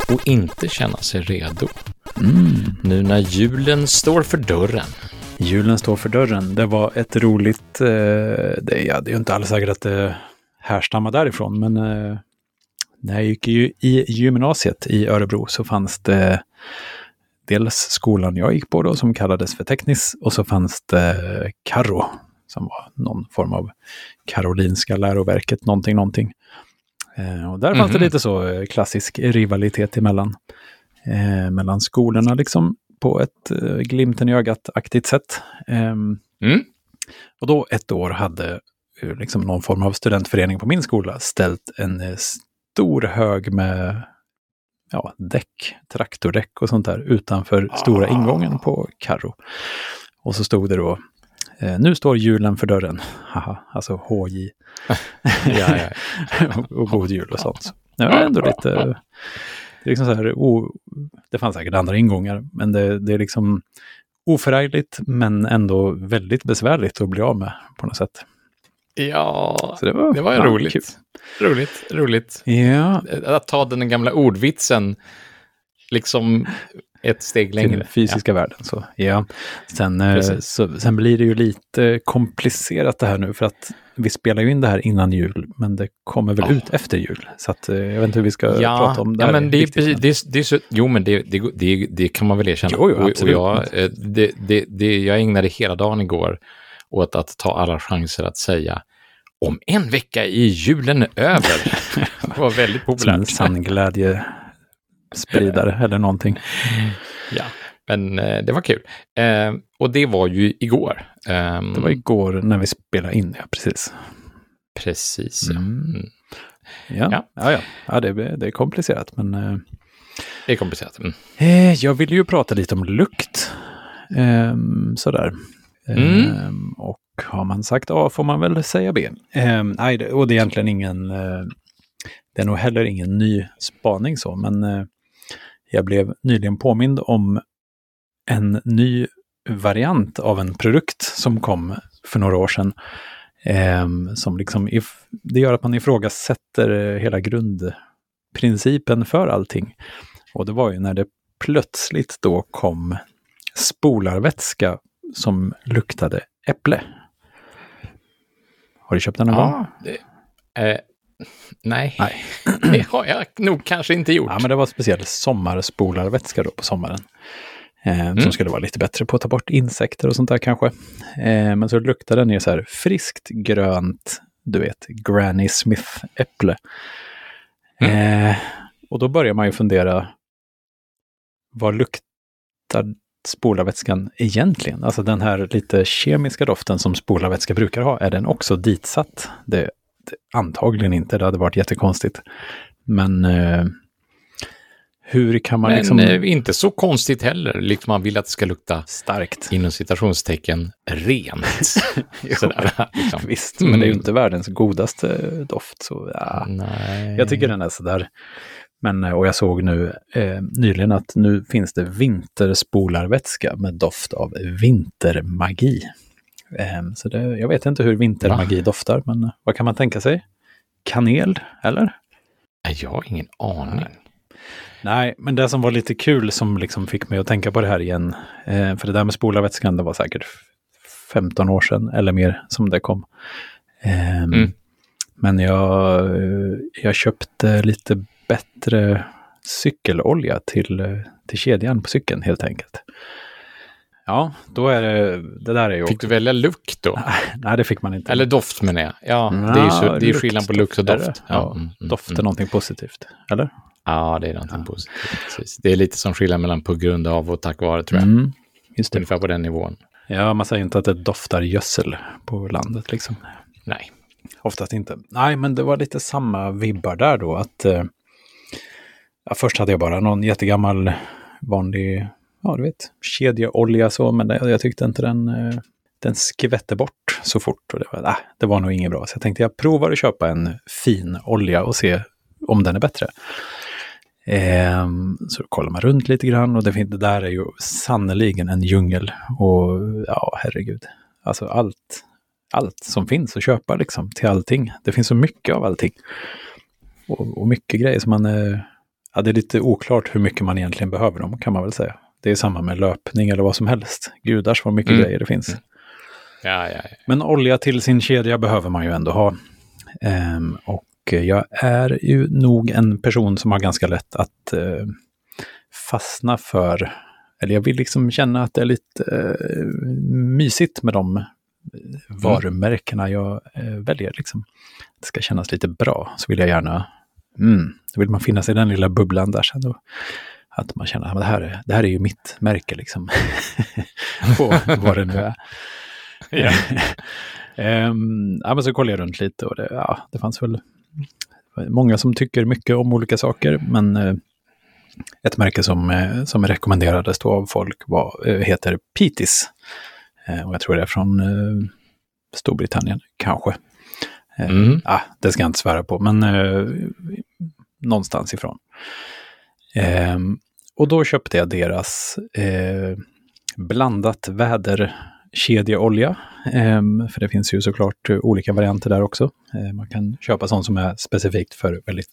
och inte känna sig redo. Nu när julen står för dörren. Julen står för dörren. Det var ett roligt... det är ju inte alls säkert att det härstammar därifrån, men när jag gick i gymnasiet i Örebro så fanns det dels skolan jag gick på då som kallades för teknisk, och så fanns det Karro som var någon form av Karolinska läroverket, någonting. Och där fanns det lite så klassisk rivalitet mellan skolorna liksom på ett glimten i ögat-aktigt sätt. Och då ett år hade liksom någon form av studentförening på min skola ställt en stor hög med traktordäck och sånt där utanför stora ingången på Karro. Och så stod det då: nu står julen för dörren. Haha, alltså HJ. och god jul och sånt. Det var ändå lite... Det är liksom så här, det fanns säkert andra ingångar, men det är liksom oförargligt men ändå väldigt besvärligt att bli av med på något sätt. Ja, så det var roligt. Kul. Roligt. Ja. Att ta den gamla ordvitsen liksom ett steg längre. Till den fysiska världen. Så, ja. Sen blir det ju lite komplicerat det här nu, för att vi spelar ju in det här innan jul, men det kommer väl ut efter jul. Så att, jag vet inte hur vi ska prata om det här. Men det är så, jo, men det kan man väl erkänna. Jo, absolut. Och jag ägnade hela dagen igår åt att ta alla chanser att säga: om en vecka är julen över. Det var väldigt populärt. Som en sann glädje spridare eller någonting. Ja, men det var kul. Och det var ju igår. Det var igår när vi spelade in, ja, precis. Precis, Ja, det är komplicerat, men... Det är komplicerat. Jag ville ju prata lite om lukt. Sådär. Och har man sagt A får man väl säga B. Nej, och det är egentligen ingen... det är nog heller ingen ny spaning så, men jag blev nyligen påmind om en ny variant av en produkt som kom för några år sedan. Som liksom det gör att man ifrågasätter hela grundprincipen för allting. Och det var ju när det plötsligt då kom spolarvätska som luktade äpple. Har du köpt den någon gång? Nej. Det har jag nog kanske inte gjort. Ja, men det var speciell sommarspolarvätska då på sommaren. Som skulle vara lite bättre på att ta bort insekter och sånt där kanske. Men så luktade den ju så här friskt grönt, du vet, Granny Smith-äpple. Och då börjar man ju fundera, vad luktar spolarvätskan egentligen? Alltså den här lite kemiska doften som spolarvätska brukar ha, är den också ditsatt? Det antagligen inte, det hade varit jättekonstigt. Men hur kan man inte så konstigt heller, liksom man vill att det ska lukta starkt, inom citationstecken, rent. Sådär, liksom. Visst, men det är ju inte världens godaste doft. Så, ja. Nej. Jag tycker den är sådär. Men, och jag såg nu nyligen att nu finns det vinterspolarvätska med doft av vintermagi. Så jag vet inte hur vintermagi doftar, men vad kan man tänka sig? Kanel, eller? Jag har ingen aning. Nej, men det som var lite kul som liksom fick mig att tänka på det här igen, för det där med spolarvätskan, det var säkert 15 år sedan eller mer som det kom. Men jag köpte lite bättre cykelolja till kedjan på cykeln helt enkelt. Ja, då är det där är ju... Fick du välja lukt då? Nej, det fick man inte. Eller doft menar jag. Ja, det är skillnad på lukt och doft. Doft är någonting positivt, eller? Ja, det är någonting positivt. Precis. Det är lite som skillnad mellan på grund av och tack vare, tror jag. Just det. Ungefär på den nivån. Ja, man säger inte att det doftar gödsel på landet liksom. Nej. Oftast inte. Nej, men det var lite samma vibbar där då. Att först hade jag bara någon jättegammal vanlig, du vet, kedjeolja så, men jag tyckte inte den skvätte bort så fort. Och det var nog inget bra. Så jag tänkte jag provar att köpa en fin olja och se om den är bättre. Så då kollar man runt lite grann och det där är ju sannoliken en djungel. Och ja, herregud. Alltså allt som finns att köpa liksom till allting. Det finns så mycket av allting. Och mycket grejer som det är lite oklart hur mycket man egentligen behöver dem, kan man väl säga. Det är samma med löpning eller vad som helst. Gudars vad mycket grejer det finns. Ja. Men olja till sin kedja behöver man ju ändå ha. Och jag är ju nog en person som har ganska lätt att fastna för, eller jag vill liksom känna att det är lite mysigt med de varumärkena jag väljer. Liksom. Det ska kännas lite bra, så vill jag gärna, då vill man finna sig i den lilla bubblan där sen. Att man känner att det här är ju mitt märke liksom. På vad det nu är. Ja. Men så kollade jag runt lite och det fanns väl många som tycker mycket om olika saker, men ett märke som rekommenderades då av folk heter Pitis. Och jag tror det är från Storbritannien, kanske. Det ska jag inte svära på, men någonstans ifrån. Och då köpte jag deras blandat väderkedjeolja. För det finns ju såklart olika varianter där också. Man kan köpa sånt som är specifikt för väldigt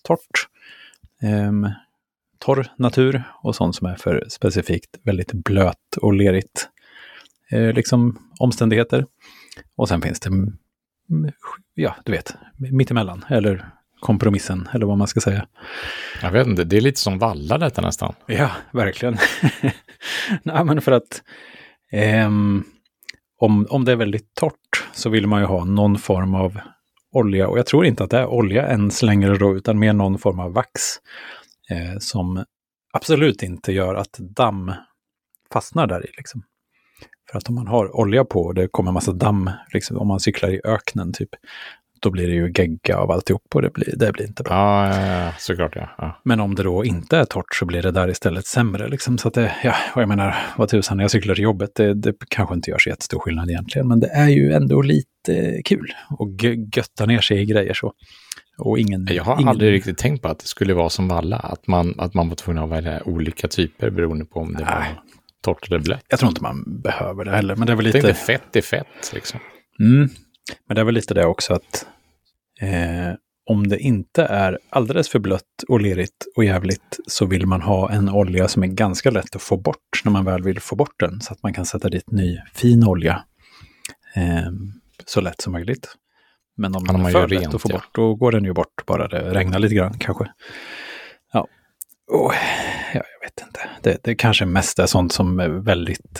torr natur och sånt som är för specifikt väldigt blöt och lerigt liksom omständigheter. Och sen finns det, du vet, mittemellan eller kompromissen eller vad man ska säga. Jag vet inte, det är lite som valla detta nästan. Ja, verkligen. Nej, men för att om det är väldigt torrt så vill man ju ha någon form av olja, och jag tror inte att det är olja ens längre då, utan mer någon form av vax som absolut inte gör att damm fastnar där i liksom. För att om man har olja på och det kommer massa damm, liksom, om man cyklar i öknen typ, då blir det ju gegga av alltihop och det blir inte bra. Ja, såklart ja. Men om det då inte är torrt så blir det där istället sämre liksom. Så att och jag menar, vad tusan, när jag cyklar till jobbet, det kanske inte gör så jättestor skillnad egentligen, men det är ju ändå lite kul och götta ner sig i grejer så. Och jag har aldrig riktigt tänkt på att det skulle vara som valla, att man var tvungen att välja olika typer beroende på om det var torrt eller blött. Jag tror inte man behöver det heller, men det är väl lite... Jag tänkte fett är fett liksom. Men det är väl lite det också att om det inte är alldeles för blött och lerigt och jävligt, så vill man ha en olja som är ganska lätt att få bort när man väl vill få bort den, så att man kan sätta dit ny fin olja så lätt som möjligt. Men om den är för lätt att få bort, då går den ju bort bara det regnar lite grann kanske. Ja, jag vet inte. Det kanske mest är sånt som är väldigt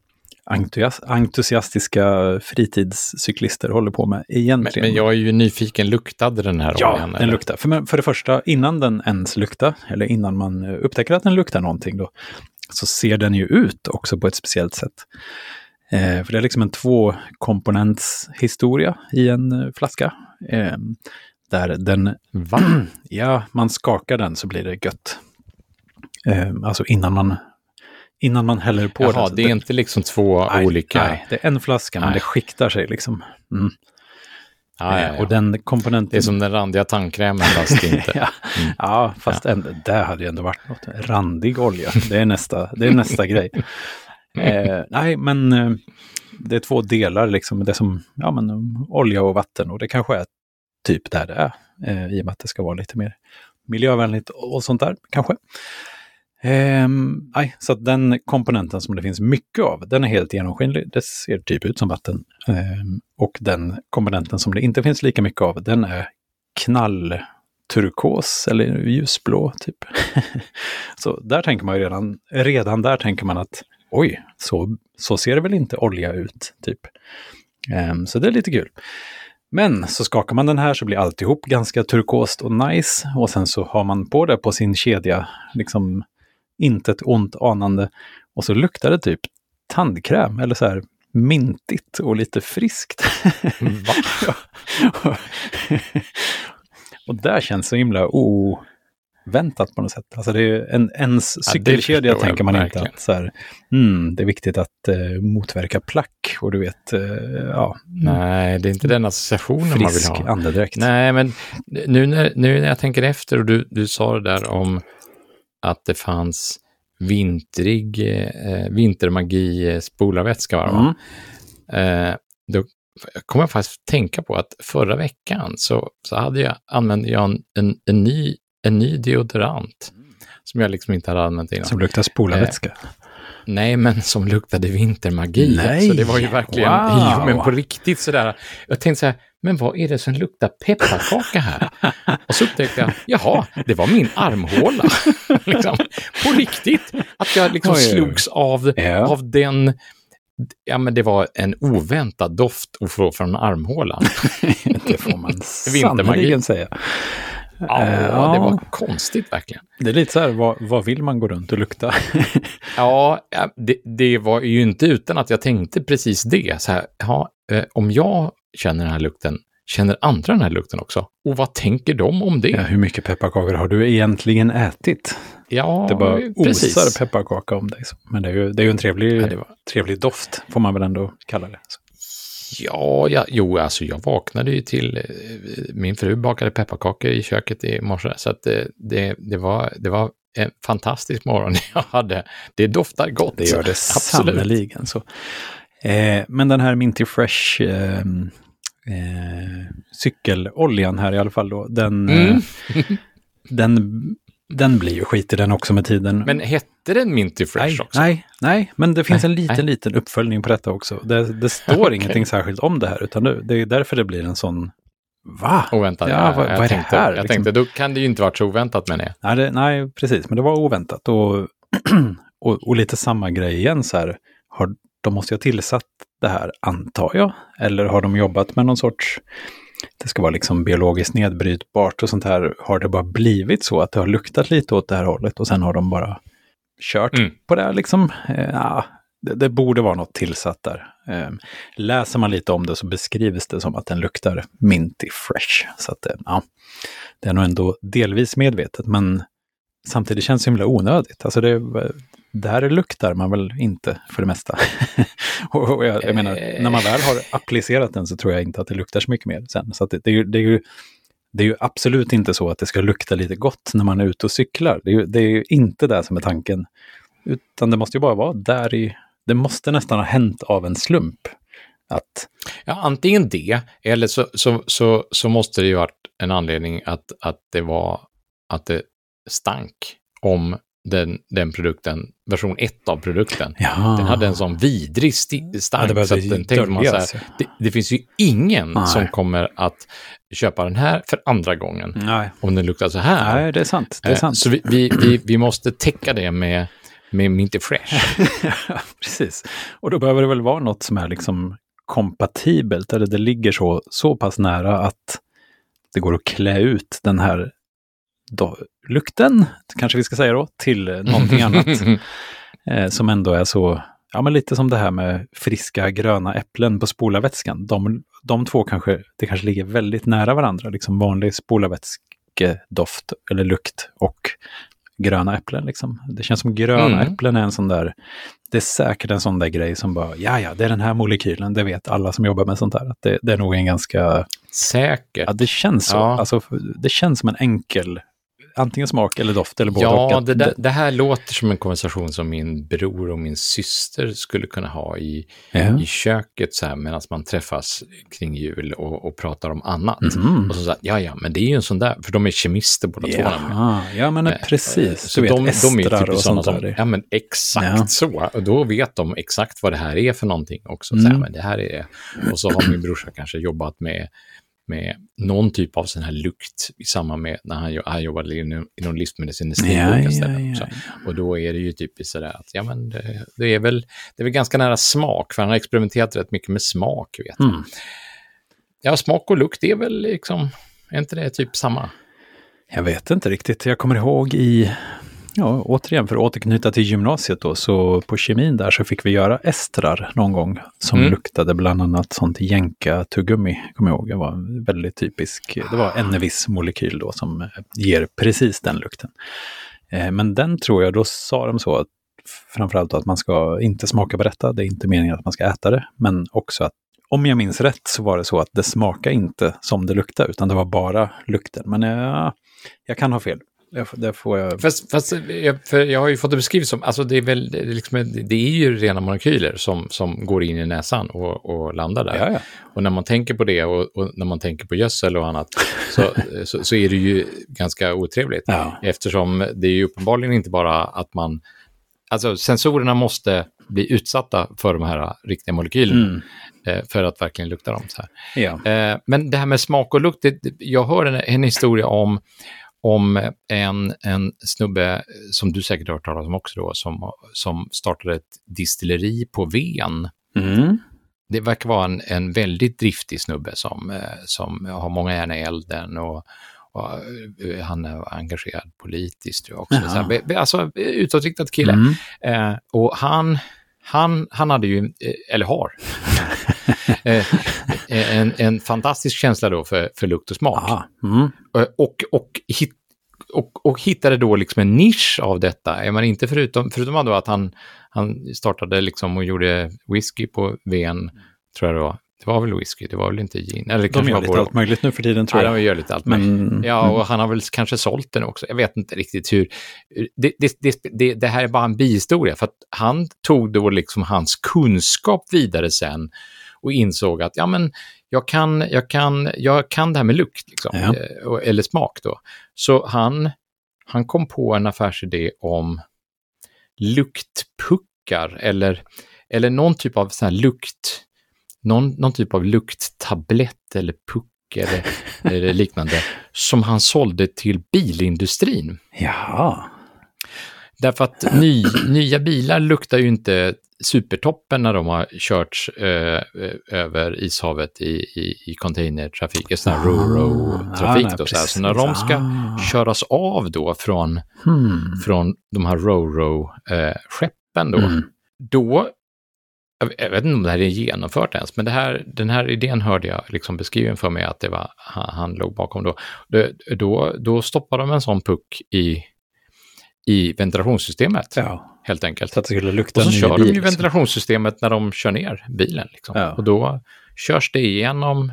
entusiastiska fritidscyklister håller på med egentligen. Men jag är ju nyfiken, luktade den här oljan? Ja, den luktar. För det första, innan den ens luktar, eller innan man upptäcker att den luktar någonting då, så ser den ju ut också på ett speciellt sätt. För det är liksom en 2-komponents historia i en flaska. Där den... Ja, man skakar den så blir det gött. Alltså innan man häller på den. Jaha, det är inte liksom två olika... Nej, det är en flaska, men det skiktar sig liksom. Ja. Och den komponenten... Det är som den randiga tandkrämen, fast inte. Fast det hade ju ändå varit något. Randig olja, det är nästa grej. Nej, men det är 2 delar liksom. Det är som olja och vatten, och det kanske är typ där det är. I och med att det ska vara lite mer miljövänligt och sånt där, kanske. Så att den komponenten som det finns mycket av, den är helt genomskinlig. Det ser typ ut som vatten. Och den komponenten som det inte finns lika mycket av, den är knallturkos eller ljusblå typ. Så där tänker man ju redan där tänker man att oj, så ser det väl inte olja ut typ. Så det är lite kul. Men så skakar man den här så blir alltihop ganska turkost och nice. Och sen så har man på det på sin kedja liksom inte ett ont anande. Och så luktar det typ tandkräm eller så här mintigt och lite friskt. Va? Och där känns så himla oväntat på något sätt. Alltså det är ens cykelkedja tänker man inte att så här, det är viktigt att motverka plack och du vet, Nej, det är inte den associationen man vill ha. Frisk andedräkt. Nej, men nu när jag tänker efter och du sa det där om att det fanns vintermagi spolarvätska, va? Då kommer jag faktiskt tänka på att förra veckan så använde jag en ny deodorant som jag liksom inte hade använt innan. Som luktar spolarvätska. Nej, men som luktade vintermagi. Nej, så det var ju verkligen, wow. jo, men på riktigt sådär. Jag tänkte så här, men vad är det som luktar pepparkaka här? Och så upptäckte jag, jaha, det var min armhåla. liksom, på riktigt. Att jag liksom slogs av den, ja men det var en oväntad doft från armhålan. Det får man sannoliken säga. Ja, det var konstigt verkligen. Det är lite så här, vad vill man gå runt och lukta? Ja, det var ju inte utan att jag tänkte precis det. Så här, om jag känner den här lukten, känner andra den här lukten också? Och vad tänker de om det? Ja, hur mycket pepparkakor har du egentligen ätit? Ja, det bara precis. Osar pepparkaka om dig. Men det är ju en trevlig doft, får man väl ändå kalla det. Så. Alltså jag vaknade ju till, min fru bakade pepparkakor i köket i morse, så att det var en fantastisk morgon jag hade. Det doftar gott. Det gör det sannoliken. Så. Men den här Minty Fresh cykeloljan här i alla fall då, den blir ju skit i den också med tiden. Men hette den Minty Fresh också? Nej, men det finns en liten uppföljning på detta också. Det står ingenting särskilt om det här, utan det är därför det blir en sån, va? Oväntat. Ja, vad är det här? Jag tänkte, då kan det ju inte vara så oväntat med det. Nej, precis, men det var oväntat. Och lite samma grej igen så här, de måste ju ha tillsatt det här, antar jag. Eller har de jobbat med någon sorts, det ska vara liksom biologiskt nedbrytbart och sånt här. Har det bara blivit så att det har luktat lite åt det här hållet och sen har de bara kört på det här liksom? Det borde vara något tillsatt där. Läser man lite om det så beskrivs det som att den luktar minty fresh. Så att det är nog ändå delvis medvetet, men samtidigt känns det himla onödigt. Alltså det här luktar man väl inte för det mesta. och jag menar, när man väl har applicerat den så tror jag inte att det luktar så mycket mer sen. Så att det är ju absolut inte så att det ska lukta lite gott när man är ute och cyklar. Det är ju inte det som är tanken. Utan det måste ju bara vara det måste nästan ha hänt av en slump. Ja, antingen det, eller så måste det ju varit en anledning att det stank om den produkten, version 1 av produkten. Ja. Den hade en sån vidrig stank, så att den tänkte man så här, det finns ju ingen som kommer att köpa den här för andra gången. Om den luktar så här. Nej, det är sant. Så vi måste täcka det med Minty Fresh. Precis. Och då behöver det väl vara något som är liksom kompatibelt, eller det ligger så pass nära att det går att klä ut den här lukten, kanske vi ska säga då, till någonting annat. Som ändå är så, ja men lite som det här med friska gröna äpplen på spolarvätskan. De två kanske ligger väldigt nära varandra, liksom vanlig spolarvätskedoft eller lukt och gröna äpplen liksom. Det känns som gröna äpplen är en sån där, det är säkert en sån där grej som bara, ja, det är den här molekylen, det vet alla som jobbar med sånt där. Att det är nog en ganska... Säkert. Ja, det känns så. Ja. Alltså, det känns som en enkel, antingen smak eller doft eller både. Ja, det här låter som en konversation som min bror och min syster skulle kunna ha i köket så här, medan man träffas kring jul och pratar om annat. Och så säger ja, men det är ju en sån där, för de är kemister båda två. Ja, men precis. Så de är typ sådana som, ja men exakt så. Och då vet de exakt vad det här är för någonting också. Så här, men det här är det. Och så har min brorsa kanske jobbat med någon typ av sån här lukt i samband med när han jobbade inom livsmedelsindustrin på olika ställen också. Och då är det ju typiskt sådär att det är väl ganska nära smak, för han har experimenterat rätt mycket med smak, vet jag. Ja, smak och lukt är väl liksom, är inte det typ samma? Jag vet inte riktigt. Jag kommer ihåg återigen för att återknyta till gymnasiet då, så på kemin där så fick vi göra estrar någon gång som luktade bland annat sånt jänka-tuggummi, kommer jag ihåg. Det var väldigt typisk, det var en viss molekyl då som ger precis den lukten. Men den tror jag, då sa de så att framförallt att man ska inte smaka på detta, det är inte meningen att man ska äta det, men också att om jag minns rätt så var det så att det smakar inte som det luktar, utan det var bara lukten. Men jag kan ha fel. det får jag... Fast jag har ju fått det beskrivet som, alltså det är väl liksom, det är ju rena molekyler som går in i näsan och landar där. Ja. Och när man tänker på det och när man tänker på gödsel och annat så är det ju ganska otrevligt. Ja. Eftersom det är ju uppenbarligen inte bara att man, alltså sensorerna måste bli utsatta för de här riktiga molekylerna för att verkligen lukta dem så här. Ja. Men det här med smak och lukt, jag hör en historia om en snubbe som du säkert har hört talas om också då, som startade ett distilleri på Ven. Det verkar vara en väldigt driftig snubbe som har många järn i elden och han är engagerad politiskt också. Så här, alltså utåtriktad kille. Och han hade ju, eller har, en fantastisk känsla då för lukt och smak. Och hittade då liksom en nisch av detta. Men inte förutom då att han startade liksom och gjorde whisky på Ven, tror jag då. Det var väl whisky, det var väl inte gin. Eller de gör lite allt möjligt nu för tiden, tror jag. Ja, de gör lite allt möjligt. Ja, och han har väl kanske sålt den också. Jag vet inte riktigt hur. Det här är bara en bihistoria, för att han tog då liksom hans kunskap vidare sen och insåg att ja, men jag kan det här med lukt liksom, eller smak då. Så han kom på en affärsidé om luktpuckar eller någon typ av sån här någon typ av lukttablett eller puck eller liknande som han sålde till bilindustrin. Ja. Därför att nya bilar luktar ju inte supertoppen när de har körts över ishavet i containertrafik, sån här ro-ro-trafik. Så när de ska köras av då från de här ro-ro-skeppen då jag vet inte om det här är genomfört ens, men den här idén hörde jag liksom beskriven för mig att det var han låg bakom då stoppade de en sån puck i ventilationssystemet, helt enkelt. Så att det skulle lukta. Och så kör de ju ventilationssystemet när de kör ner bilen. Liksom. Ja. Och då körs det igenom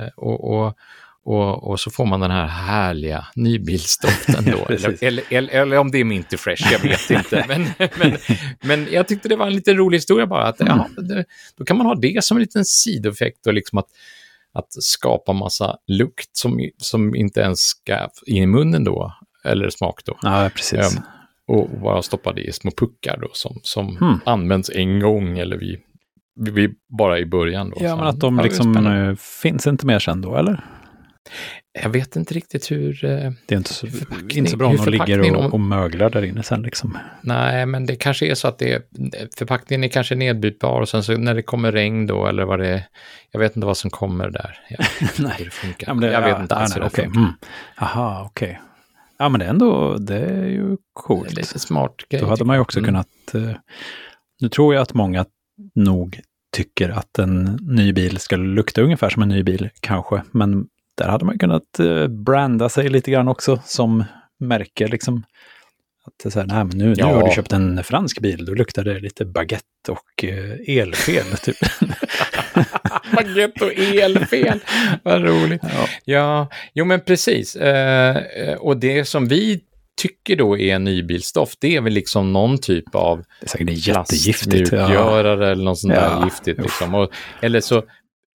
och så får man den här härliga nybilsdoften då. eller om det är Minty Fresh, jag vet inte. men jag tyckte det var en lite rolig historia bara. Att, då kan man ha det som en liten sidoeffekt och liksom att skapa massa lukt som inte ens ska in i munnen då. Eller smak då. Ja, precis. Och bara stoppade i små puckar då som används en gång eller vi bara i början då. Ja, men att de liksom finns inte mer sen då, eller? Jag vet inte riktigt hur... Det är inte så bra om de ligger och möglar där inne sen liksom. Nej, men det kanske är så att förpackningen är kanske nedbytbar och sen så när det kommer regn då eller vad det är, jag vet inte vad som kommer där. Nej, hur det funkar. Ja, jag vet inte alls hur det funkar. Aha, okej. Ja, men det är ju coolt. Det är lite smart grej. Då hade man ju också kunnat... Nu tror jag att många nog tycker att en ny bil ska lukta ungefär som en ny bil, kanske. Men där hade man kunnat branda sig lite grann också som märke liksom. Att det är så här, nej, men nu har du köpt en fransk bil, då luktar det lite baguette och elfel typ. Baguette och elfel, vad roligt. Ja, jo men precis. Och det som vi tycker då är en nybilsdoft, det är väl liksom någon typ av det är säkert jättegiftigt eller något sånt där giftigt liksom. Eller så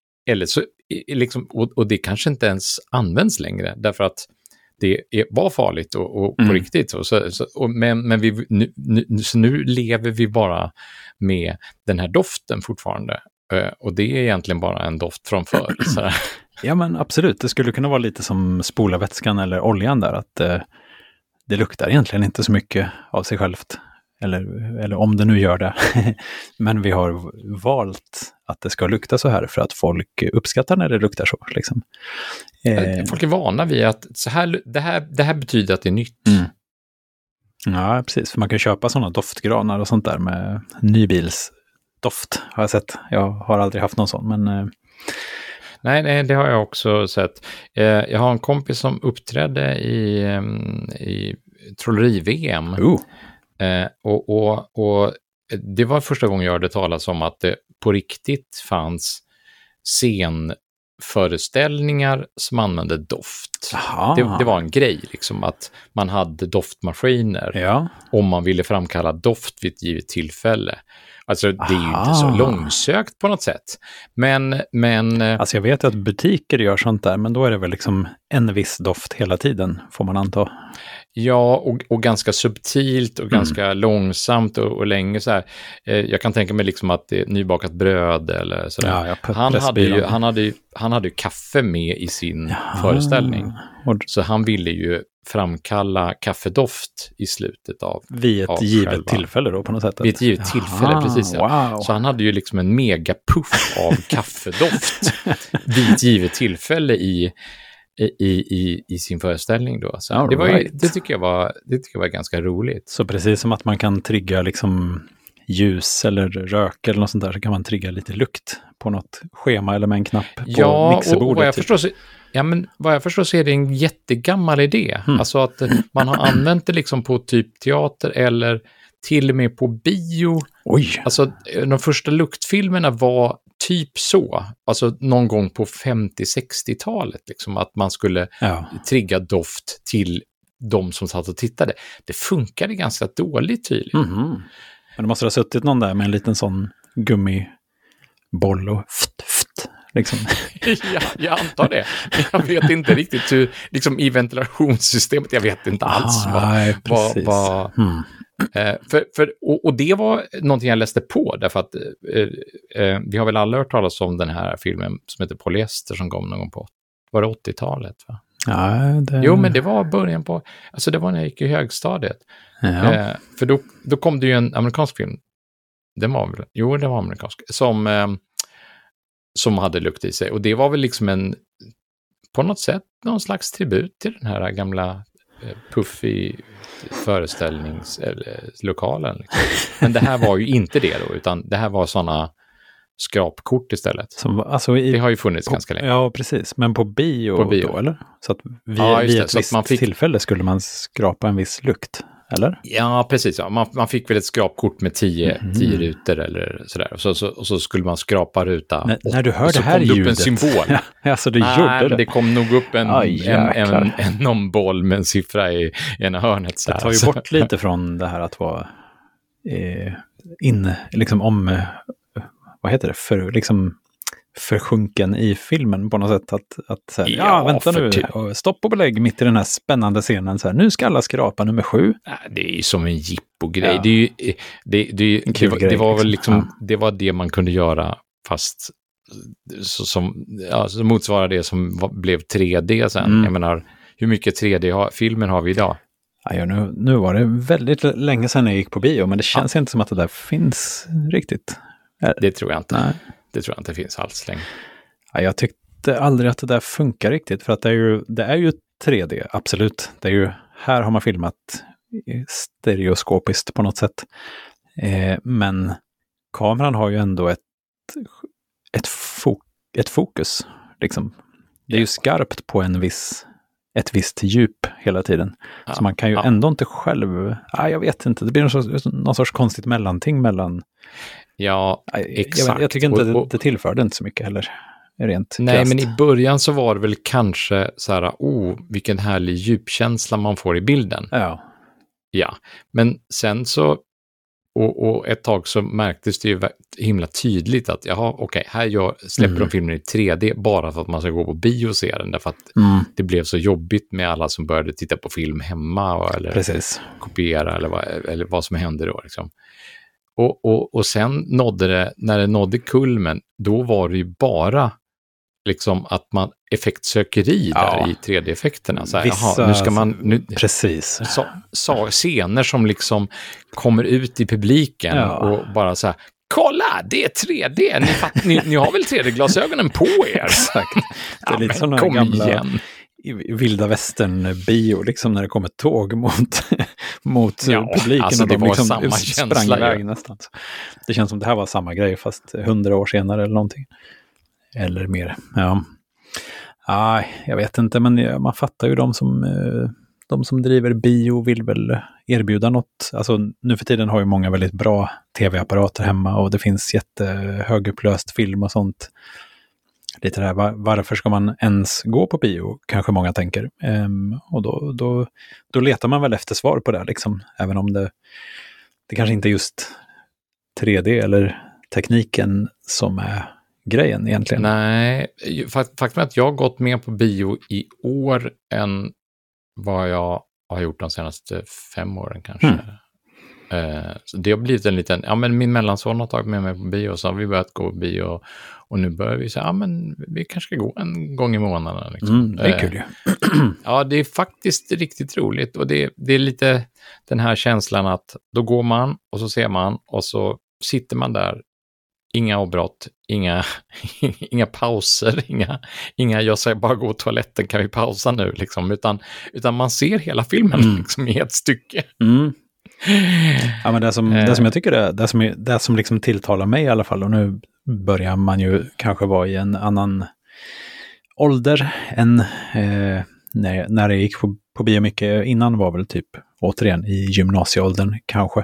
liksom, och det kanske inte ens används längre därför att det var farligt och på riktigt. Men nu lever vi bara med den här doften fortfarande. Och det är egentligen bara en doft från förr. Ja, men absolut. Det skulle kunna vara lite som spolarvätskan eller oljan där. Att det luktar egentligen inte så mycket av sig självt. Eller om det nu gör det. Men vi har valt att det ska lukta så här för att folk uppskattar när det luktar så. Liksom. Folk är vana vid att det här betyder att det är nytt. Ja, precis. För man kan köpa sådana doftgranar och sånt där med nybilsdoft har jag sett. Jag har aldrig haft någon sån, men... Nej, det har jag också sett. Jag har en kompis som uppträdde i trolleri-VM. Och det var första gången jag hörde talas om att det på riktigt fanns föreställningar som använde doft. Det var en grej, liksom, att man hade doftmaskiner om man ville framkalla doft vid ett givet tillfälle. Alltså det är ju inte så långsökt på något sätt. Men alltså jag vet att butiker gör sånt där, men då är det väl liksom en viss doft hela tiden, får man anta. Ja, och ganska subtilt och ganska långsamt och länge så här. Jag kan tänka mig liksom att det är nybakat bröd eller sådär. Han hade ju kaffe med i sin föreställning. Så han ville ju framkalla kaffedoft i slutet av vid ett givet tillfälle då på något sätt. Vid ett givet tillfälle, precis. Ja. Wow. Så han hade ju liksom en megapuff av kaffedoft vid ett givet tillfälle i sin föreställning då. Så det tycker jag var ganska roligt. Så precis som att man kan trigga liksom ljus eller rök eller något sånt där, så kan man trigga lite lukt på något schema eller med en knapp på mixerbordet. Och vad jag förstår så är det en jättegammal idé. Alltså att man har använt det liksom på typ teater eller till och med på bio. Oj. Alltså de första luktfilmerna var typ så. Alltså någon gång på 50-60-talet liksom, att man skulle trigga doft till de som satt och tittade. Det funkade ganska dåligt tydligen. Men det måste ha suttit någon där med en liten sån gummiboll och liksom. Ja, jag antar det. Jag vet inte riktigt hur, liksom i ventilationssystemet, jag vet inte alls och det var någonting jag läste på, därför att vi har väl alla hört talas om den här filmen som heter Polyester som kom någon gång på, var det 80-talet va? Ja, Jo, men det var början på, alltså det var när jag gick i högstadiet. För då kom det ju en amerikansk film. Det var amerikansk. Som hade lukt i sig. Och det var väl liksom på något sätt någon slags tribut till den här gamla puffy föreställningslokalen. Liksom. Men det här var ju inte det då, utan det här var sådana skrapkort istället. Det har ju funnits ganska länge. Ja, precis. Men på bio då, eller? Så att vid ett visst tillfälle skulle man skrapa en viss lukt, eller? Ja, precis. Ja. Man fick väl ett skrapkort med 10 rutor eller sådär. Och så skulle man skrapa ruta. När du hör det här ljudet. Och så kom det upp en symbol. Alltså du gjorde det. Det kom nog upp någon boll med en siffra i ena hörnet. Det tar ju bort lite från det här att vara vad heter det? Försjunken i filmen på något sätt. Vänta nu. Stopp och belägg mitt i den här spännande scenen. Så här, nu ska alla skrapa nummer 7. Det är ju som en jippo-grej. Ja. Det var väl liksom, det var det man kunde göra, fast så motsvarar det som blev 3D sen. Jag menar, hur mycket 3D-filmer har vi idag? Ja, nu var det väldigt länge sedan jag gick på bio, men det känns inte som att det där finns riktigt. Det tror jag inte. Nej. Det tror jag inte finns alls längre. Ja, jag tyckte aldrig att det där funkar riktigt, för att det är ju 3D, absolut. Det är ju, här har man filmat stereoskopiskt på något sätt. Men kameran har ju ändå ett fokus. Liksom. Det är ju skarpt på ett visst djup hela tiden. Så man kan ju ändå inte själv... jag vet inte, det blir någon sorts konstigt mellanting mellan... Ja, exakt. Jag tycker inte det tillförde inte så mycket heller. Rent nej, krasst. Men i början så var det väl kanske så här, vilken härlig djupkänsla man får i bilden. Ja, men sen så, och ett tag så märktes det ju himla tydligt att, här släpper de filmen i 3D bara för att man ska gå på bio och se den, därför att det blev så jobbigt med alla som började titta på film hemma eller kopiera eller vad som hände då liksom. Och sen när det nådde kulmen, då var det ju bara liksom att man effektsökeri där i 3D-effekterna. Så här, nu ska man... precis. Scener som liksom kommer ut i publiken och bara så här, kolla, det är 3D! Ni har väl 3D-glasögonen på er? Exakt. Det är lite som den gamla vilda västern-bio, liksom när det kommer tåg mot publiken. Alltså och det var liksom samma sprang känsla. Iväg nästan. Det känns som det här var samma grej, fast 100 år senare eller någonting. Eller mer. Jag vet inte, men man fattar ju de som driver bio vill väl erbjuda något. Alltså nu för tiden har ju många väldigt bra tv-apparater hemma och det finns jättehögupplöst film och sånt lite det här, varför ska man ens gå på bio, kanske många tänker. Och då letar man väl efter svar på det, liksom, även om det kanske inte är just 3D eller tekniken som är grejen egentligen. Nej, faktum är att jag har gått mer på bio i år än vad jag har gjort de senaste 5 åren kanske. Så det har blivit en liten, men min mellanson har tagit med mig på bio, så har vi börjat gå på bio och nu börjar vi säga, men vi kanske ska gå en gång i månaden. Liksom. Det är kul ju. Ja, det är faktiskt riktigt roligt, och det är lite den här känslan att då går man och så ser man och så sitter man där, inga avbrott, inga pauser, inga jag säger bara gå på toaletten, kan vi pausa nu liksom, utan man ser hela filmen liksom i ett stycke. Ja, men det som jag tycker är det som liksom tilltalar mig i alla fall, och nu börjar man ju kanske vara i en annan ålder än när det gick på bio mycket. Innan var väl typ återigen i gymnasieåldern kanske.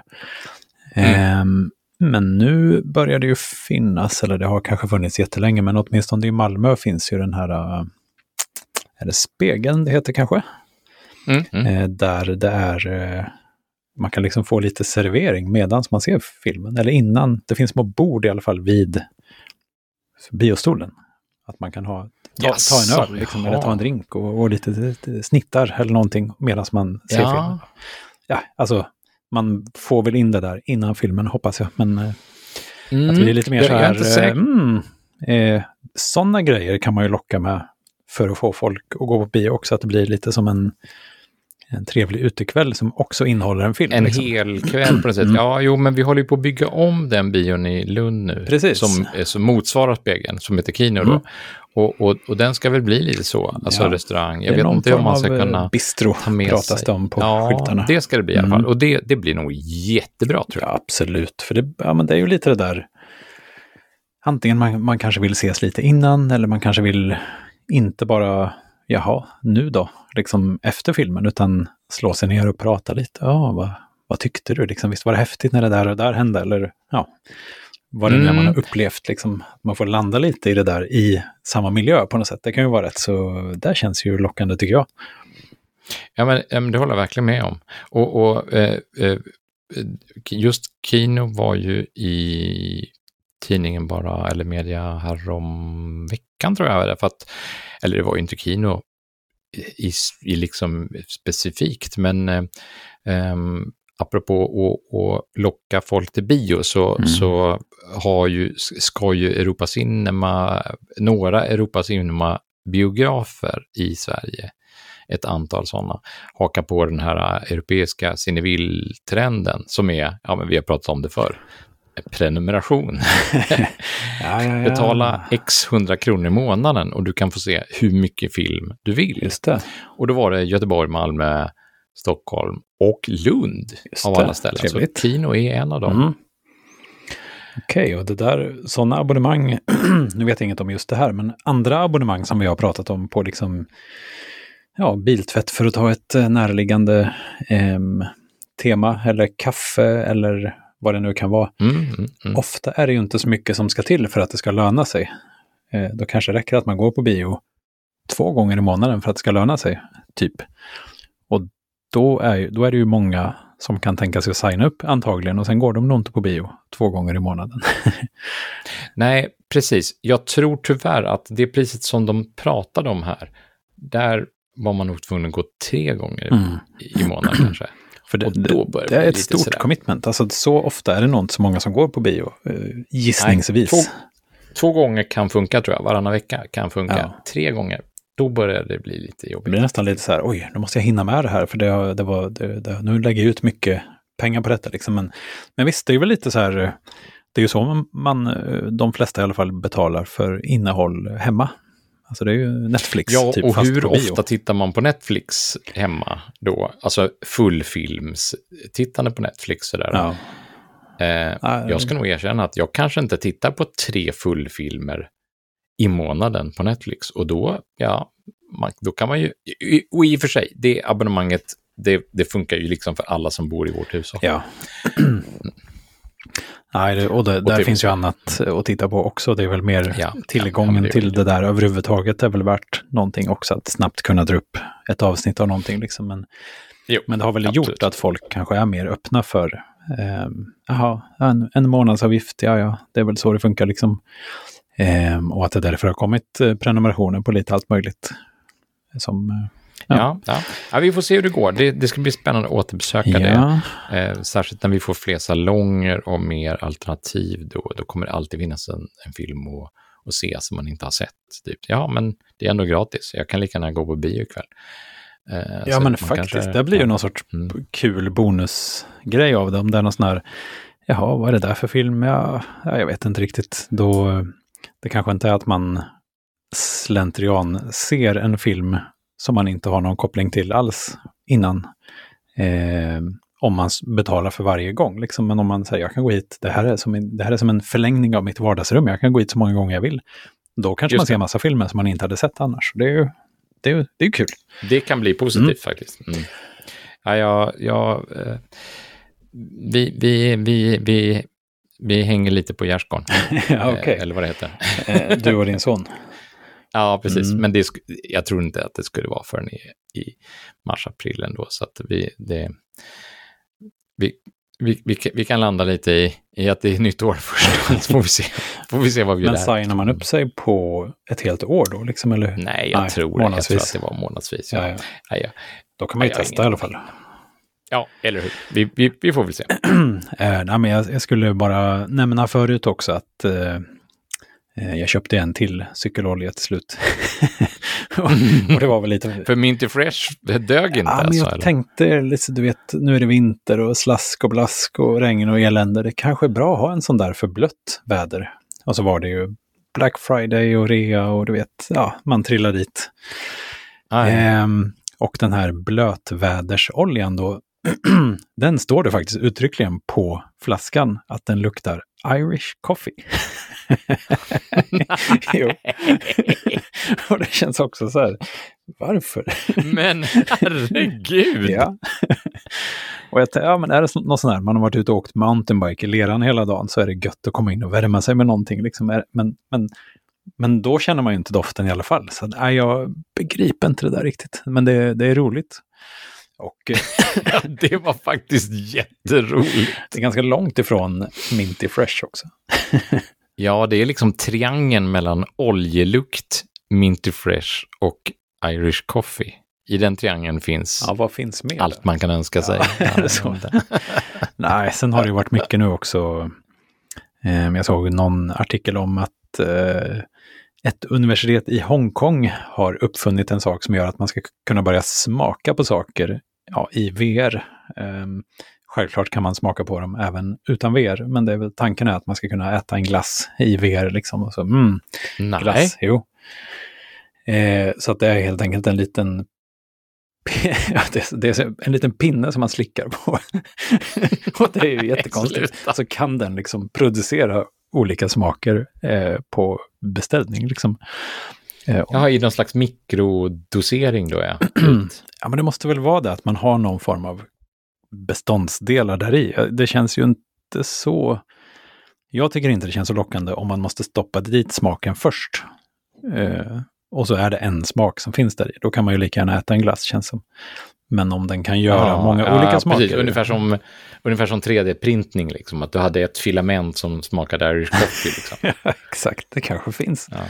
Men nu börjar det ju finnas, eller det har kanske funnits jättelänge, men åtminstone i Malmö finns ju den här, är det Spegeln det heter kanske? Där det är, man kan liksom få lite servering medan man ser filmen, eller innan. Det finns små bord i alla fall vid biostolen. Att man kan ta en öl liksom, eller ta en drink och lite snittar eller någonting medan man ser filmen. Ja, alltså man får väl in det där innan filmen, hoppas jag. Men att det blir lite mer så här, sådana grejer kan man ju locka med för att få folk att gå på bio också. Att det blir lite som en trevlig utekväll som också innehåller en film. En liksom. Hel kväll på något sätt. Ja, jo, men vi håller ju på att bygga om den bion i Lund nu. Precis. Som motsvarar Spegeln, som heter Kino då. Och den ska väl bli lite så, alltså restaurang. Jag vet inte om man ska kunna bistro ta med pratas sig. Det om på skyltarna. Det ska det bli i alla fall. Och det blir nog jättebra, tror jag. Ja, absolut. För men det är ju lite det där, antingen man kanske vill ses lite innan, eller man kanske vill inte bara, nu då, liksom efter filmen, utan slå sig ner och prata lite. Vad tyckte du? Liksom, visst var det häftigt när det där och där hände? Eller vad det är man har upplevt, liksom, man får landa lite i det där i samma miljö på något sätt. Det kan ju vara rätt, så det känns ju lockande tycker jag. Ja, men det håller jag verkligen med om. Och just Kino var ju i tidningen bara, eller media härom veckan tror jag, för att, eller det var ju inte Kino i liksom specifikt, men apropå att locka folk till bio så ska ju några Europa Cinema biografer i Sverige, ett antal sådana, haka på den här europeiska Cineville-trenden som är, men vi har pratat om det förr, prenumeration. Betala x 100 kronor i månaden och du kan få se hur mycket film du vill. Just det. Och då var det Göteborg, Malmö, Stockholm och Lund av alla ställen. Trevligt. Så Kino är en av dem. Okej, och det där, sådana abonnemang, nu vet jag inget om just det här, men andra abonnemang som vi har pratat om på liksom, biltvätt för att ta ett närliggande tema, eller kaffe, eller vad det nu kan vara. Ofta är det ju inte så mycket som ska till för att det ska löna sig. Då kanske det räcker att man går på bio 2 gånger i månaden för att det ska löna sig, typ. Och då är det ju många som kan tänka sig att signa upp antagligen, och sen går de nog inte på bio 2 gånger i månaden. Nej, precis. Jag tror tyvärr att det priset som de pratade om här, där var man nog tvungen att gå 3 gånger i månaden kanske. För det är ett stort commitment. Alltså så ofta är det nog inte så många som går på bio, gissningsvis. Nej, 2 gånger kan funka tror jag, varannan vecka kan funka. Ja. 3 gånger, då börjar det bli lite jobbigt. Det blir nästan lite så här, oj, nu måste jag hinna med det här, för nu lägger jag ut mycket pengar på detta. Liksom. Men visst, det är väl lite så här, det är ju så de flesta i alla fall betalar för innehåll hemma. Alltså det är ju Netflix. Ja, typ, och fast hur ofta tittar man på Netflix hemma då? Alltså fullfilms tittande på Netflix sådär. Ja. Jag ska nog erkänna att jag kanske inte tittar på 3 fullfilmer i månaden på Netflix. Och då, då kan man ju, och i och för sig, det abonnemanget, det funkar ju liksom för alla som bor i vårt hus. Ja. Nej, där finns ju annat att titta på också. Det är väl mer tillgången till det där överhuvudtaget. Det är väl värt någonting också att snabbt kunna dra upp ett avsnitt av någonting. Liksom. Men det har väl gjort att folk kanske är mer öppna för en månadsavgift. Ja, det är väl så det funkar liksom. Och att det därför har kommit prenumerationer på lite allt möjligt. Ja, vi får se hur det går. Det ska bli spännande att återbesöka det. Särskilt när vi får fler salonger och mer alternativ. Då kommer det alltid finnas en film att se som man inte har sett. Typ. Ja, men det är ändå gratis. Jag kan lika gärna gå på bio ikväll. Ja, men faktiskt. Det blir ju någon sorts kul bonusgrej av dem. Det är någon sån här, vad är det där för film? Jag vet inte riktigt. Det kanske inte är att man slentrian ser en film som man inte har någon koppling till alls innan. Om man betalar för varje gång. Liksom. Men om man säger, jag kan gå hit, det här är som en förlängning av mitt vardagsrum. Jag kan gå hit så många gånger jag vill. Då kanske man ser en massa filmer som man inte hade sett annars. Det är kul. Det kan bli positivt faktiskt. Vi hänger lite på gärdsgården. Okay. Eller vad det heter. Du och din son. Ja, precis. Men jag tror inte att det skulle vara förrän i mars-april ändå. Så att vi kan landa lite i att det är nytt år först. Så får vi se vad vi gör. Men signar man upp sig på ett helt år då? Liksom, eller? Nej, jag tror att det var månadsvis. Ja. Då kan man ju testa i alla fall. Ja, eller hur? Vi får väl se. Men jag skulle bara nämna förut också att jag köpte en till cykelolja till slut. och det var väl lite... För Minty Fresh, det dög inte. Ja, men jag tänkte, du vet, nu är det vinter och slask och blask och regn och elände. Det kanske är bra att ha en sån där för blött väder. Och så var det ju Black Friday och rea och du vet, man trillar dit. Och den här blötvädersoljan då, den står det faktiskt uttryckligen på flaskan att den luktar Irish coffee. Jo. Och det känns också så här, varför? Men herregud! Ja. Och men är det något sånt här, man har varit ute och åkt mountainbike i leran hela dagen så är det gött att komma in och värma sig med någonting. Liksom. Men då känner man ju inte doften i alla fall. Så jag begriper inte det där riktigt. Men det är roligt. Och det var faktiskt jätteroligt. Det är ganska långt ifrån Minty Fresh också. Ja, det är liksom triangeln mellan oljelukt, Minty Fresh och Irish coffee. I den triangeln finns, vad finns med allt man kan önska sig. Är det så? Nej, sen har det ju varit mycket nu också. Jag såg någon artikel om att ett universitet i Hongkong har uppfunnit en sak som gör att man ska kunna börja smaka på saker i VR. Självklart kan man smaka på dem även utan VR, men det är väl tanken är att man ska kunna äta en glass i VR liksom. Och så, glass, jo. Så att det är helt enkelt en liten det är en liten pinne som man slickar på. Och det är ju jättekonstigt. Så kan den liksom producera olika smaker på beställning liksom. I någon slags mikrodosering då, ja. Ja, men det måste väl vara det att man har någon form av beståndsdelar där i. Det känns ju inte så... Jag tycker inte det känns så lockande om man måste stoppa dit smaken först. Och så är det en smak som finns där i. Då kan man ju lika gärna äta en glass, känns som. Men om den kan göra många olika smaker. Precis. Ungefär som 3D-printning, liksom. Att du hade ett filament som smakade Irish coffee. Liksom. Ja, exakt, det kanske finns. Ja.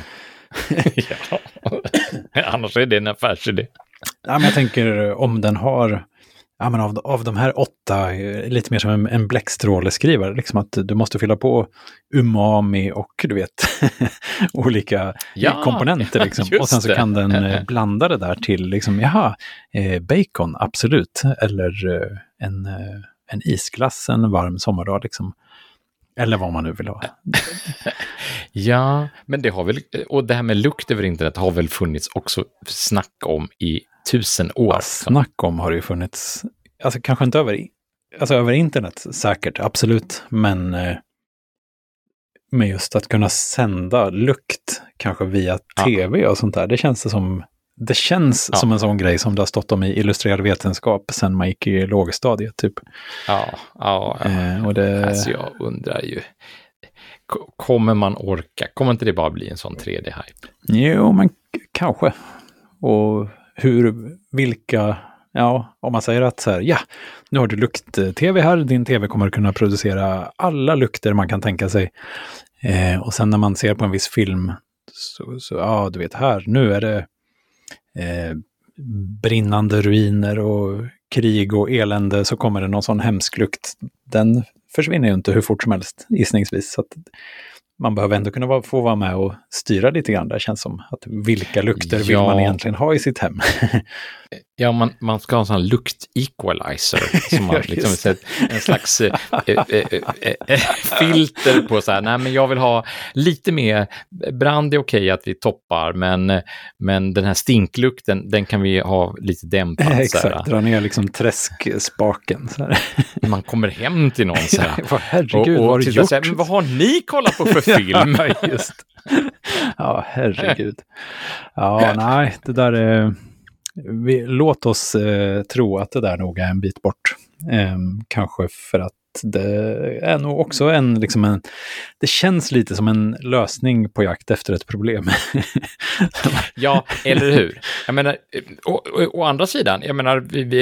Annars är det en affärsidé. Ja, men jag tänker om den har... Ja, men av de här 8, lite mer som en bläckstråleskrivare. Liksom att du måste fylla på umami och du vet olika komponenter. Liksom. Och sen så kan den blanda det där till liksom, bacon, absolut. Eller en isglass en varm sommardag. Liksom. Eller vad man nu vill ha. Ja, men det har väl... Och det här med lukt över internet har väl funnits också snack om i 1000 år. Snack om har det ju funnits, alltså kanske inte över internet säkert, absolut, men med just att kunna sända lukt kanske via tv och sånt där, det känns det som det känns som en sån grej som det har stått om i illustrerad vetenskap sen man gick i lågstadiet typ. Ja. Och det... Alltså jag undrar ju, kommer man orka? Kommer inte det bara bli en sån 3D-hype? Jo, men kanske. Och vilka... Ja, om man säger att så här, ja, nu har du lukt-tv här, din tv kommer att kunna producera alla lukter man kan tänka sig. Och sen när man ser på en viss film, så ja, du vet här, nu är det brinnande ruiner och krig och elände, så kommer det någon sån hemsk lukt. Den försvinner ju inte hur fort som helst, gissningsvis. Så att man behöver ändå kunna få vara med och styra lite grann. Det känns som att vilka lukter vill man egentligen ha i sitt hem? Ja, man ska ha en sån lukt-equalizer som man liksom en slags filter på så här. Nej, men jag vill ha lite mer brand är okej att vi toppar, men den här stinklukten, den kan vi ha lite dämpat. Exakt, dra ner liksom träskspaken. Så här. Man kommer hem till någon så här. Herregud, vad har du gjort? Men vad har ni kollat på för film? Just. Ja, herregud. Ja, nej, det där är... låt oss tro att det där nog är en bit bort. Kanske för att det är nog också det känns lite som en lösning på jakt efter ett problem. Ja, eller hur? Jag menar, å andra sidan, jag menar,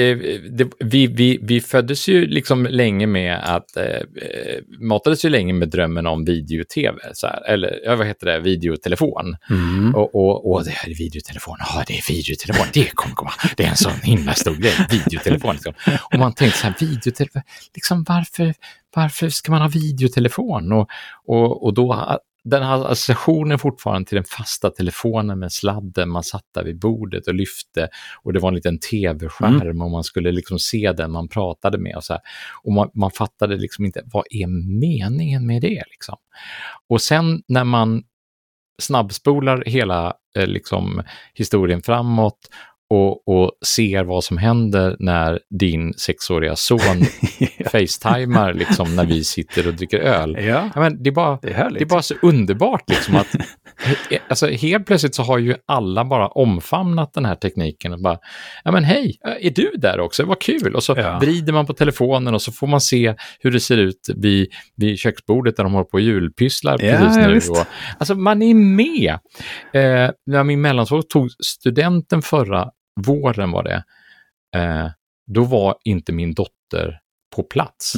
vi föddes ju liksom länge med att matades ju länge med drömmen om video-tv, så här, eller vad heter det, videotelefon. Och det här är videotelefon, det är videotelefon, det kommer komma, det är en sån himla stor grej, videotelefon. Liksom. Och man tänkte så här, videotelefon, liksom varför ska man ha videotelefon? Och då den här associationen fortfarande till den fasta telefonen med sladden man satt där vid bordet och lyfte, och det var en liten tv-skärm och man skulle liksom se den man pratade med och så här. Och man fattade liksom inte, vad är meningen med det liksom? Och sen när man snabbspolar hela liksom historien framåt och ser vad som händer när din 6-åriga son facetimar liksom när vi sitter och dricker öl. Ja. Men det är bara så underbart liksom att alltså, helt plötsligt så har ju alla bara omfamnat den här tekniken och bara, ja men hej, är du där också? Vad kul! Och så vrider man på telefonen och så får man se hur det ser ut vid köksbordet där de håller på och julpysslar precis nu. Och, alltså man är med! När min mellanstad tog studenten förra våren var det, då var inte min dotter på plats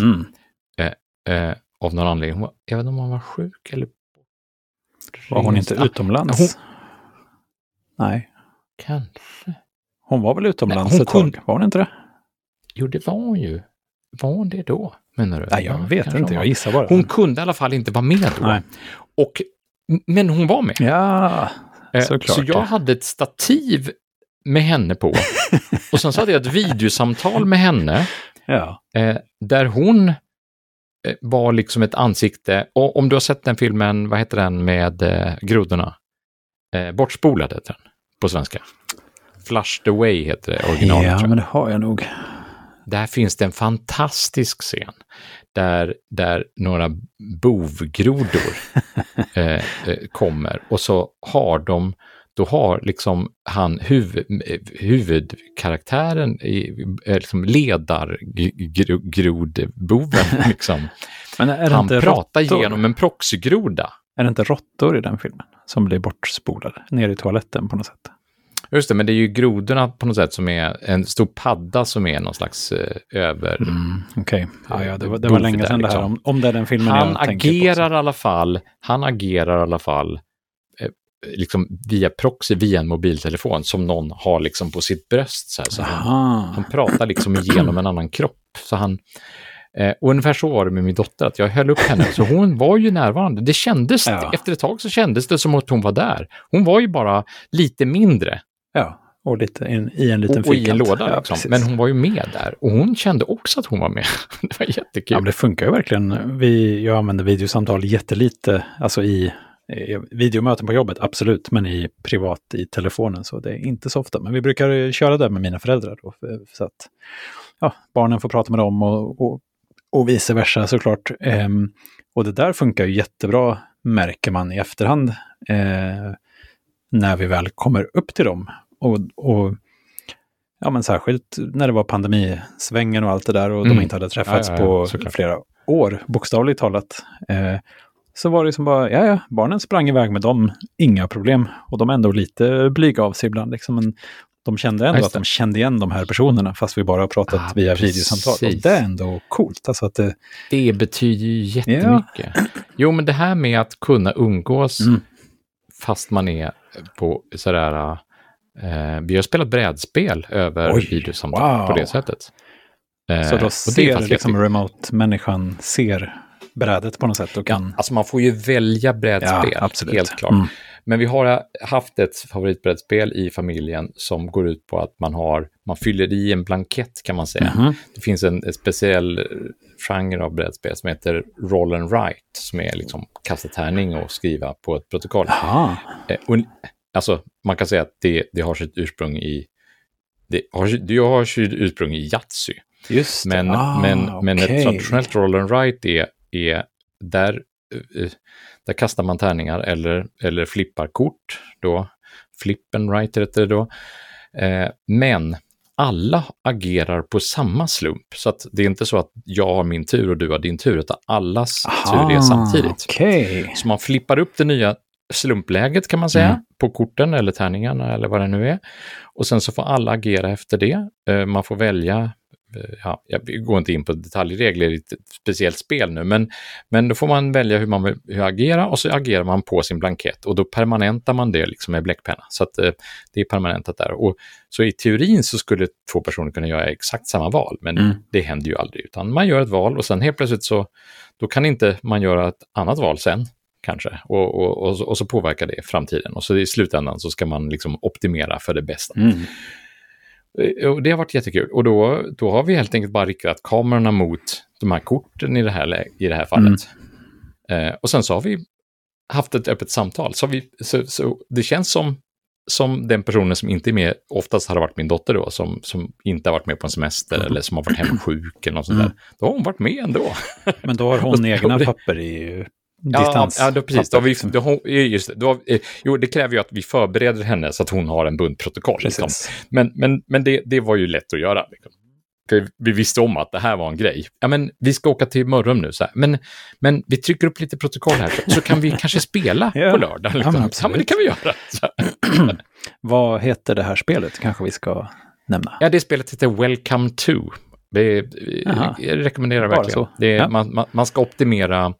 av någon anledning. Jag vet inte om hon var sjuk eller... Var hon inte utomlands? Nej. Kanske. Hon var väl utomlands ett tag? Var hon inte det? Jo, det var hon ju. Var hon det då? Menar du? Nej, jag vet inte. Jag gissar bara. Hon kunde i alla fall inte vara med då. Nej. Men hon var med. Ja, såklart. Så jag hade ett stativ med henne på. Och sen så hade jag ett videosamtal med henne. Ja. Där hon var liksom ett ansikte. Och om du har sett den filmen, vad heter den med grodorna? Bortspolad heter den på svenska. Flushed Away heter det originalet. Ja, men det har jag nog. Där finns det en fantastisk scen där några bovgrodor kommer. Och så har liksom han huvudkaraktären liksom ledargrodboven liksom. Men han pratar genom en proxygroda. Är det inte råttor i den filmen som blir bortspolade ner i toaletten på något sätt? Just det, men det är ju grodorna på något sätt som är en stor padda som är någon slags över... Okej. Ja, det var länge sedan liksom. Det här. Om det är den filmen han agerar i alla fall liksom via proxy, via en mobiltelefon som någon har liksom på sitt bröst. Så han pratar liksom igenom en annan kropp. Så han... och ungefär så var det med min dotter, att jag höll upp henne, så hon var ju närvarande. Det kändes, efter ett tag så kändes det som att hon var där. Hon var ju bara lite mindre. Ja, och lite i en liten och i en låda liksom. Men hon var ju med där. Och hon kände också att hon var med. Det var jättekul. Ja, men det funkar ju verkligen. Jag använder videosamtal jättelite, alltså i videomöten på jobbet, absolut, men privat i telefonen, så det är inte så ofta. Men vi brukar köra det med mina föräldrar då, så att barnen får prata med dem och vice versa såklart. Och det där funkar ju jättebra, märker man i efterhand, när vi väl kommer upp till dem Och ja, men särskilt när det var pandemisvängen och allt det där och de inte hade träffats på flera år, bokstavligt talat. Så var det som bara, barnen sprang iväg med dem, inga problem. Och de är ändå lite blyga av sig ibland. Liksom. Men de kände ändå att de kände igen de här personerna, fast vi bara har pratat via videosamtal. Och det är ändå coolt. Alltså att det betyder ju jättemycket. Ja. Jo, men det här med att kunna umgås fast man är på sådär... vi har spelat brädspel över videosamtal på det sättet. Så då ser liksom remote-människan ser brädet på något sätt och kan... Alltså man får ju välja brädspel, helt klart. Men vi har haft ett favoritbrädspel i familjen som går ut på att man fyller i en blankett, kan man säga. Det finns en speciell genre av brädspel som heter Roll and Write, som är liksom kasta tärning och skriva på ett protokoll. Alltså man kan säga att det har sitt ursprung i i Yatzy. Just det. Men ett traditionellt Roll and Write är där kastar man tärningar eller flippar kort då. Flip and write heter det då. Men alla agerar på samma slump. Så att det är inte så att jag har min tur och du har din tur, utan allas tur är samtidigt. Okay. Så man flippar upp det nya slumpläget, kan man säga, på korten eller tärningarna eller vad det nu är. Och sen så får alla agera efter det. Man får välja, jag går inte in på detaljregler i ett speciellt spel nu, men då får man välja hur man vill agera, och så agerar man på sin blankett, och då permanentar man det liksom med bläckpenna, så att det är permanentat där. Och så i teorin så skulle 2 personer kunna göra exakt samma val, men det händer ju aldrig, utan man gör ett val och sen helt plötsligt så då kan inte man göra ett annat val sen kanske, och så påverkar det framtiden, och så i slutändan så ska man liksom optimera för det bästa. Och det har varit jättekul, och då har vi helt enkelt bara riktat kamerorna mot de här korten i det här fallet. Och sen så har vi haft ett öppet samtal, så det känns som den personen som inte är med, oftast har det varit min dotter då, som inte har varit med på en semester eller som har varit hemma sjuk eller något sånt där. Då har hon varit med ändå. Men då har hon egna papper i distans. Ja, precis. Det kräver ju att vi förbereder henne så att hon har en bunt protokoll. Liksom. Men det var ju lätt att göra. Liksom. För vi visste om att det här var en grej. Ja, men vi ska åka till Mörrum nu. Så här. Men vi trycker upp lite protokoll här, så kan vi kanske spela på lördag. Liksom. Ja, men det kan vi göra. Vad heter det här spelet? Kanske vi ska nämna. Ja, det spelet heter Welcome to. Jag rekommenderar verkligen. Man ska optimera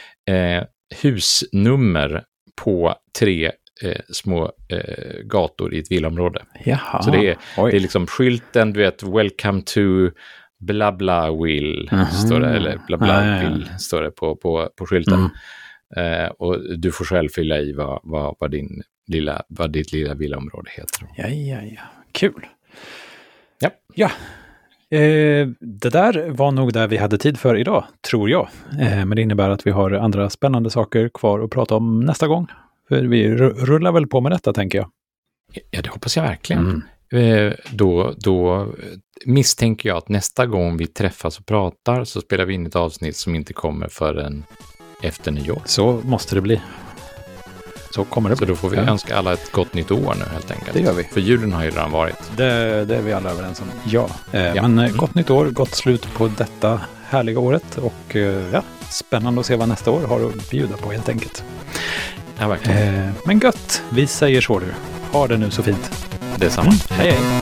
husnummer på 3 små gator i ett villaområde. Jaha. Så det är liksom skylten, du vet, welcome to bla bla will står det, eller bla bla will står det på skylten. Och du får själv fylla i vad ditt lilla villaområde heter. Ja. Kul. Ja. Det där var nog där vi hade tid för idag, tror jag. Men det innebär att vi har andra spännande saker kvar att prata om nästa gång. För vi rullar väl på med detta, tänker jag. Ja, det hoppas jag verkligen. Då misstänker jag att nästa gång vi träffas och pratar så spelar vi in ett avsnitt som inte kommer förrän efter nyår. Så måste det bli. Så kommer det. Så då får vi önska alla ett gott nytt år nu, helt enkelt. Det gör vi. För julen har ju redan varit. Det är vi alla överens om. Ja. Men gott nytt år, gott slut på detta härliga året. Och spännande att se vad nästa år har att bjuda på, helt enkelt. Ja, verkligen. Men gött, vi säger så du. Ha det nu så fint. Detsamma. Hej.